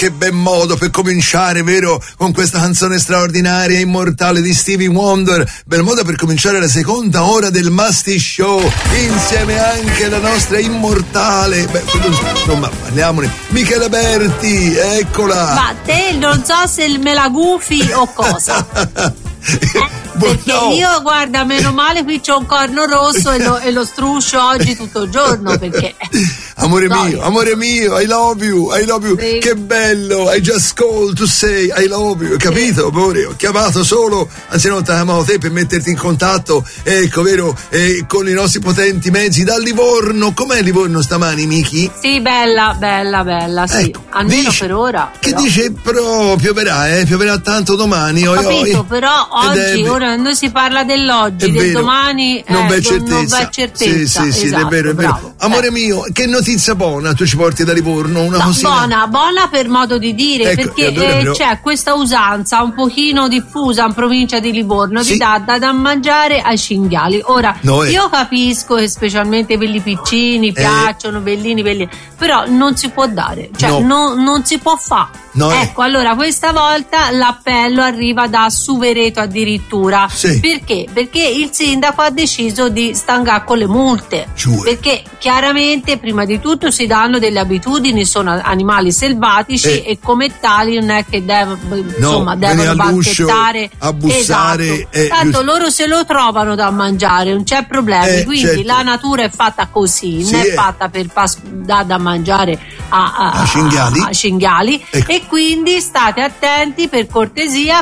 che ben modo per cominciare, vero? Con questa canzone straordinaria, immortale di Stevie Wonder. Bel modo per cominciare la seconda ora del Masti Show, insieme anche alla nostra immortale, insomma, parliamone, Michela Berti, eccola. Ma te non so se me la gufi o cosa. Perché io, guarda, meno male qui c'ho un corno rosso e lo struscio oggi tutto il giorno, perché amore mio, I love you, sì. Che bello, I just called to say I love you, capito, amore? Ho chiamato solo, anzi non ti ho chiamato te per metterti in contatto, ecco, vero, con i nostri potenti mezzi da Livorno. Com'è Livorno stamani, Miki? Sì, bella, sì, ecco, almeno per ora. Che dice, però pioverà tanto domani. Ho capito, però oggi, ora noi si parla dell'oggi, del domani non c'è certezza. Non c'è certezza. Sì, esatto, è vero. Bravo. Amore mio, che notizia buona tu ci porti da Livorno? Una cosina? Buona per modo di dire, ecco, perché c'è questa usanza un pochino diffusa in provincia di Livorno, sì, di dà da mangiare ai cinghiali. Ora, io capisco che specialmente per i piccini piacciono, bellini, però non si può dare, cioè non si può fare. Ecco, allora questa volta l'appello arriva da Suvereto addirittura. Sì. Perché? Perché il sindaco ha deciso di stangare con le multe. Perché chiaramente prima di tutto si danno delle abitudini, sono animali selvatici e come tali non è che devono banchettare, a bussare. Esatto. Tanto loro se lo trovano da mangiare, non c'è problema. Quindi certo, la natura è fatta così, non è fatta per dare da mangiare a cinghiali. E quindi state attenti, per cortesia,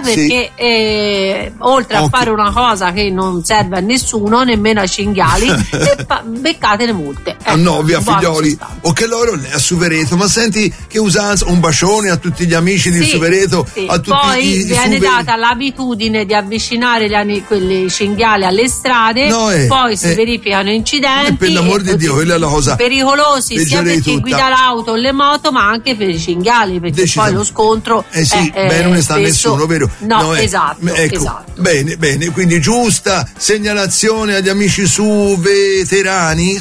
perché oltre a fare una cosa che non serve a nessuno, nemmeno ai cinghiali, beccate le multe. Via figlioli. O che loro a Suvereto, ma senti che usanza, un bacione a tutti gli amici di Suvereto. Sì. A tutti poi viene data l'abitudine di avvicinare quelle cinghiali alle strade, poi si verificano incidenti. Per l'amor di Dio, quella è la cosa pericolosi sia per chi guida l'auto o le moto, ma anche per i cinghiali, perché poi lo scontro non ne sta nessuno, vero? Esatto. Bene, quindi giusta segnalazione agli amici su veterani,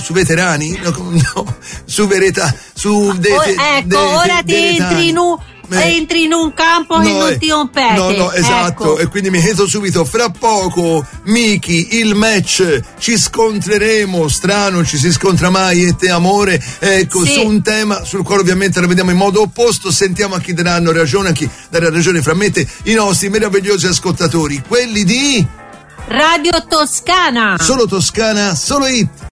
ora ti entri in un campo che non ti compete. Esatto. E quindi mi chiedo subito, fra poco, Miki, il match, ci scontreremo, strano, ci si scontra mai, e te amore, su un tema sul quale ovviamente lo vediamo in modo opposto. Sentiamo a chi daranno ragione, a chi darà ragione fra me i nostri meravigliosi ascoltatori, quelli di Radio Toscana. Solo Toscana, solo hit.